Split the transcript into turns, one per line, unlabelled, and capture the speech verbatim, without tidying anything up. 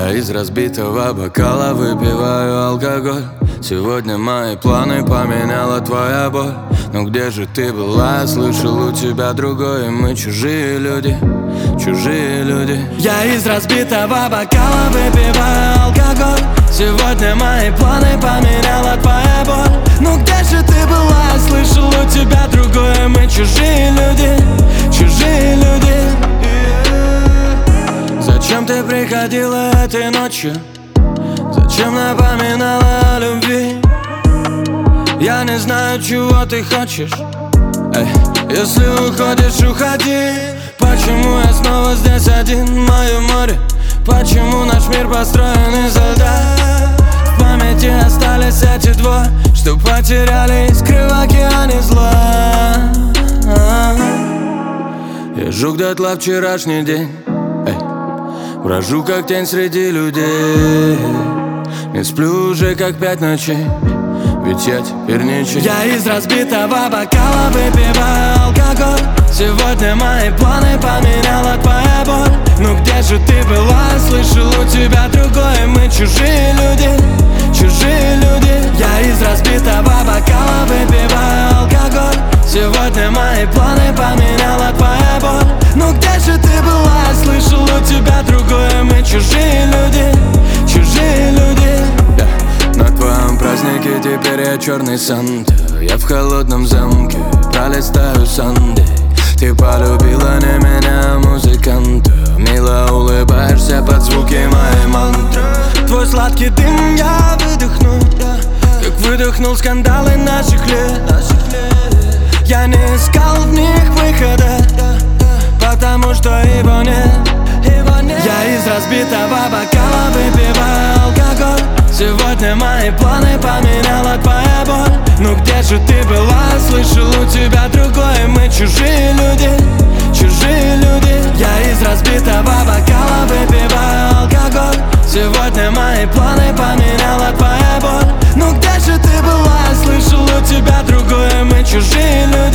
Я из разбитого бокала выпиваю алкоголь. Сегодня мои планы поменяла твоя боль. Но где же ты была? Я слышал, у тебя другой. Мы чужие люди, чужие люди. Я из разбитого бокала выпиваю алкоголь. Сегодня мои планы поменяла твоя боль. Ну где же ты была? Я слышал, у тебя другое. Мы чужие люди, чужие люди. Зачем ты приходила этой ночью? Зачем напоминала о любви? Я не знаю, чего ты хочешь. Эй, если уходишь, уходи. Почему я снова здесь один? Мое море. Почему наш мир построен из льда? В памяти остались эти двое, что потеряли искры в океане зла. Я жук дотла вчерашний день. Эй, брожу как тень среди людей. Не сплю уже как пять ночей, ведь я теперь ничей. Я из разбитого бокала выпиваю алкоголь. Сегодня мои планы поменяла твоя боль. Ну где же ты была? Слышал, у тебя другое. Мы чужие люди, чужие люди. Я из разбитого бокала выпиваю алкоголь. Сегодня мои планы поменяла твоя боль. Ну где же ты была? Слышал, у тебя другое. Мы чужие люди, чужие люди. Yeah. На твоем празднике теперь я черный Санта. Я в холодном замке пролистаю Сандей. Ты полюбила не меня, а музыканта. Мило улыбаешься под звуки моей мантры. Твой сладкий дым я выдохну, как выдохнул скандалы наших лет. Я не искал в них выхода, потому что его нет. Я из разбитого бокала выпиваю алкоголь. Сегодня мои планы поменяла твоя боль. Ну где же ты была? Слышал, у тебя другое. Мы чужие люди, чужие люди. Я из разбитого бокала выпиваю алкоголь. Сегодня мои планы поменяла твоя боль. Ну где же ты была? Слышал, у тебя другое. Мы чужие люди.